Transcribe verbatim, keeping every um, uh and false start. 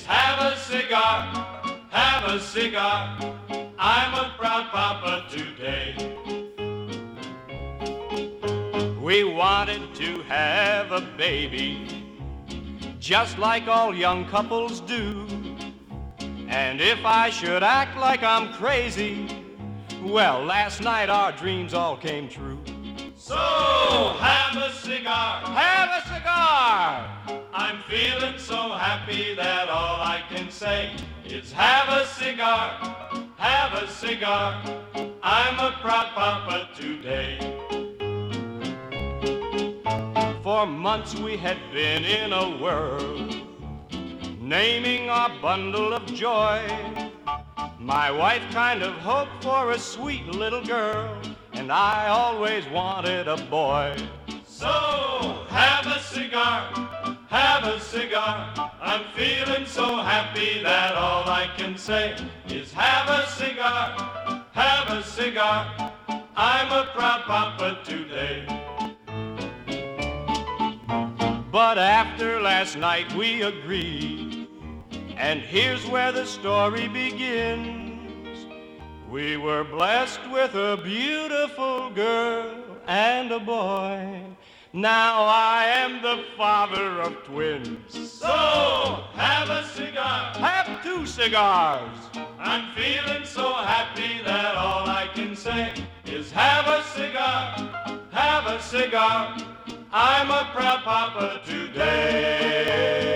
is have a cigar, have a cigar. I'm a proud papa today. We wanted to have a baby, just like all young couples do. And if I should act like I'm crazy, well, last night our dreams all came true. So, have a cigar, have a cigar. I'm feeling so happy that all I can say is have a cigar, have a cigar. I'm a proud papa today. For months we had been in a whirl, naming our bundle of joy. My wife kind of hoped for a sweet little girl, and I always wanted a boy. So, have a cigar, have a cigar. I'm feeling so happy that all I can say is have a cigar, have a cigar. I'm a proud papa today. But after last night we agreed, and here's where the story begins. We were blessed with a beautiful girl and a boy. Now I am the father of twins. So, have a cigar, have two cigars. I'm feeling so happy that all I can say is have a cigar, have a cigar. I'm a proud papa today.